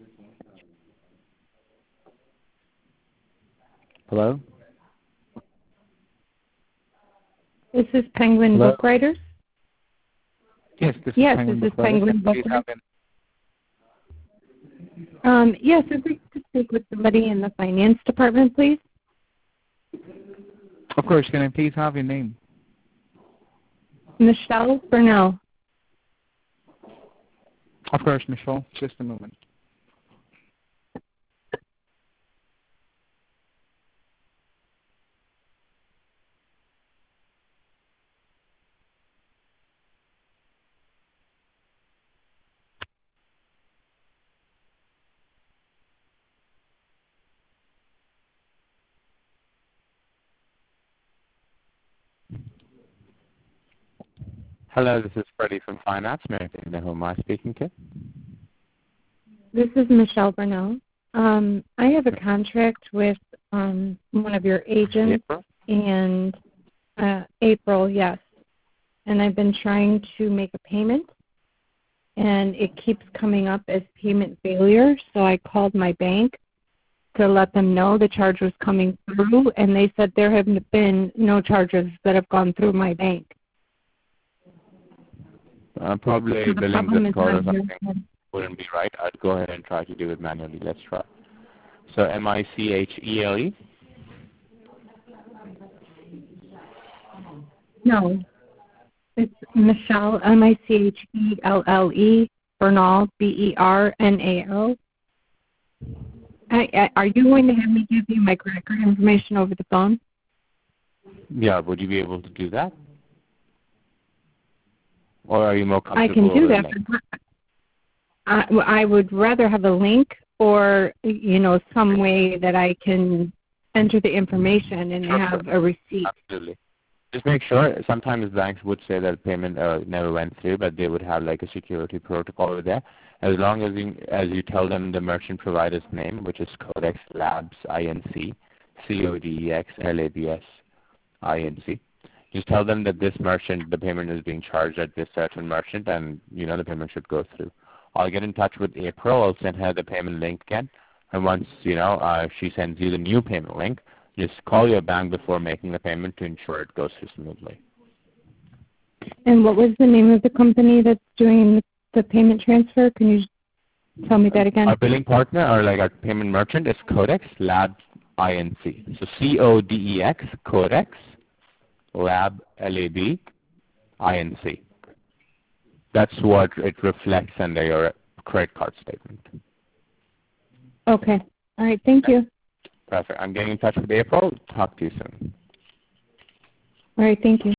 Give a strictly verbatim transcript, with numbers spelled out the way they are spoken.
Hello? Is this Penguin Hello? Book Writers? Yes, this Yes, is Penguin is this Book Writers. Penguin Book Please Writers? have an- Um, yes, I'd like to speak with somebody in the finance department, please. Of course, can I please have your name? Michelle Burnell. Of course, Michelle. Just a moment. Hello, this is Freddie from Finance. May I know who am I speaking to? This is Michelle Burnell. Um, I have a contract with um, one of your agents, April? and uh, April, yes. And I've been trying to make a payment, and it keeps coming up as payment failure. So I called my bank to let them know the charge was coming through, and they said there have been no charges that have gone through my bank. Uh, probably So the billing problem is Discord or on your something side. wouldn't be right. I'd go ahead and try to do it manually. Let's try. So M I C H E L E? No, it's Michelle, M I C H E L L E, Bernal, B E R N A L. I, I, are you going to have me give you my credit card information over the phone? Yeah, would you be able to do that? Or are you more I comfortable can do with a that. link? But I, I would rather have a link or, you know, some way that I can enter the information and Sure, have sure. a receipt. Absolutely. Just make sure. Sometimes banks would say that payment uh, never went through, but they would have like a security protocol over there. As long as you, as you tell them the merchant provider's name, which is Codex Labs Inc, C O D E X L A B S I N C. Just tell them that this merchant, the payment is being charged at this certain merchant, and you know the payment should go through. I'll get in touch with April. I'll send her the payment link again, and once you know uh, she sends you the new payment link, just call your bank before making the payment to ensure it goes through smoothly. And what was the name of the company that's doing the payment transfer? Can you tell me that again? Our billing partner, or like our payment merchant, is Codex Labs Inc. So C O D E X Codex Lab L A B I N C. That's what it reflects under your credit card statement. Okay. All right. Thank you. Perfect. I'm getting in touch with April. Talk to you soon. All right. Thank you.